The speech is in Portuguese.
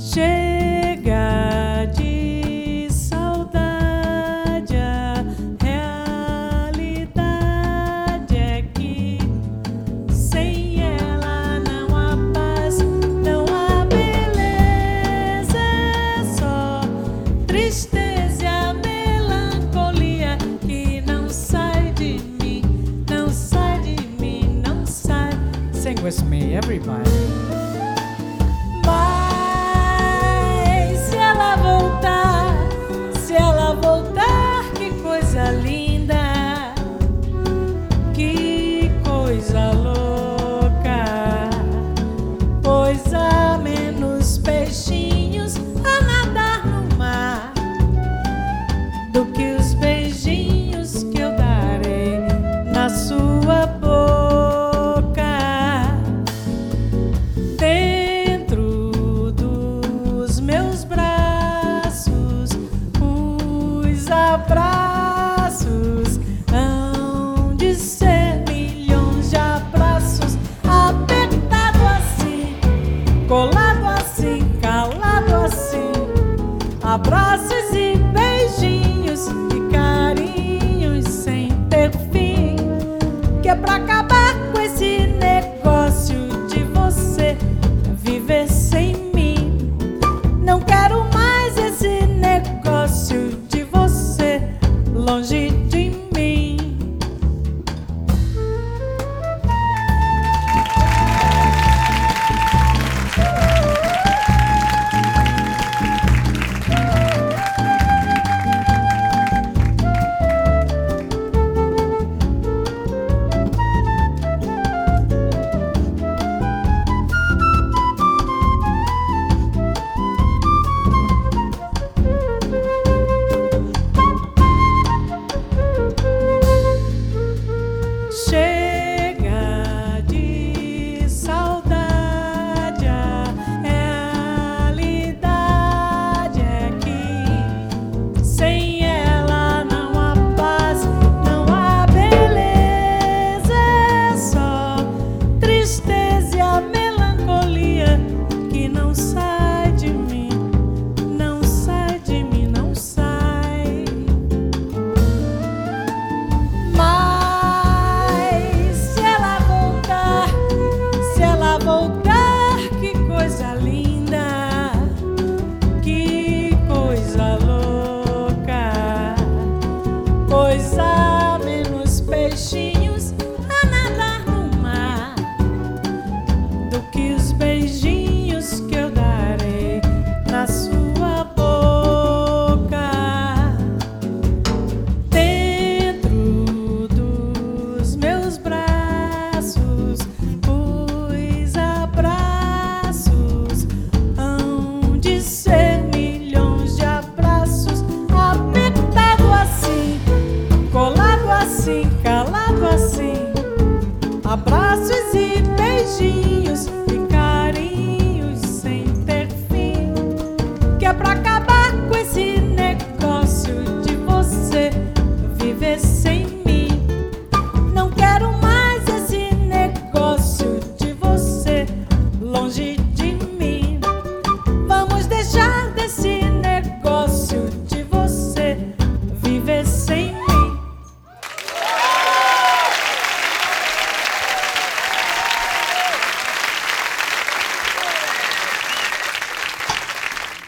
Chega de saudade, a realidade é que sem ela não há paz, não há beleza, é só tristeza e a melancolia que não sai de mim, não sai de mim, não sai. Sing with me, everybody. Que coisa linda, que coisa louca, pois há menos peixinhos a nadar no mar do que os beijinhos que eu darei na sua boca. Dentro dos meus braços, abraços hão de ser milhões de abraços, apertado assim, colado assim, calado assim. Abraço